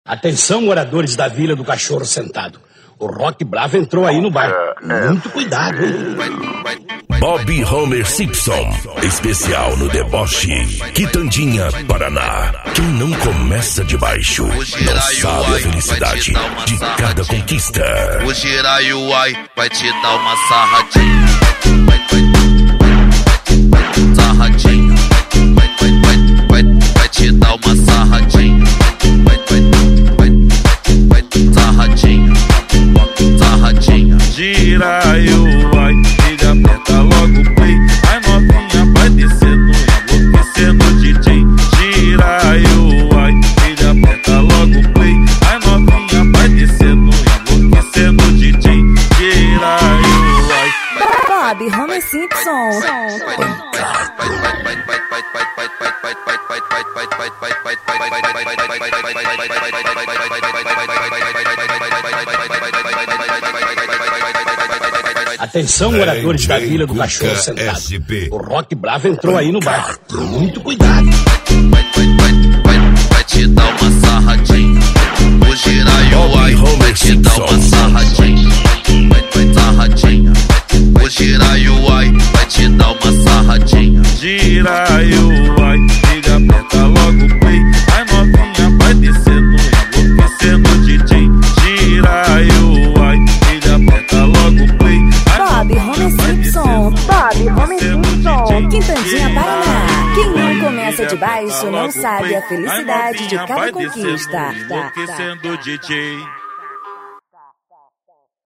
Atenção, moradores da Vila do Cachorro Sentado. O Rock Bravo entrou aí no bar. Muito cuidado, hein? Bob Homer Simpson, especial no deboche. Quitandinha, Paraná. Quem não começa de baixo não sabe a felicidade de cada conquista. O Jiraiuai vai te dar uma sarradinha. Sarradinha. Vai te dar uma sarradinha. Sarradinha. Sarradinha. Jiraiuai, liga, aperta logo o play. A novinha vai descendo, enlouquecendo DJ. Jiraiuai, liga, aperta logo o play. A novinha vai descendo, enlouquecendo DJ. Jiraiuai. Bob Homer Simpson. Atenção, moradores da Vila do Cachorro Sentado. O Rock Bravo entrou aí no bar. Muito cuidado. Vai te dar uma sarradinha. O Jiraiuai vai te dar uma sarradinha. Sarradinha. O Jiraiuai vai te dar uma sarradinha. Jiraiuai, liga, aperta logo o play. A novinha vai descendo, enlouquecendo DJ. Jiraiuai, liga, aperta logo o play. Bob Homer Simpson. Bob Homer Simpson. Quitandinha, Paraná. Quem não começa de baixo não sabe a felicidade de cada conquista. Enlouquecendo DJ.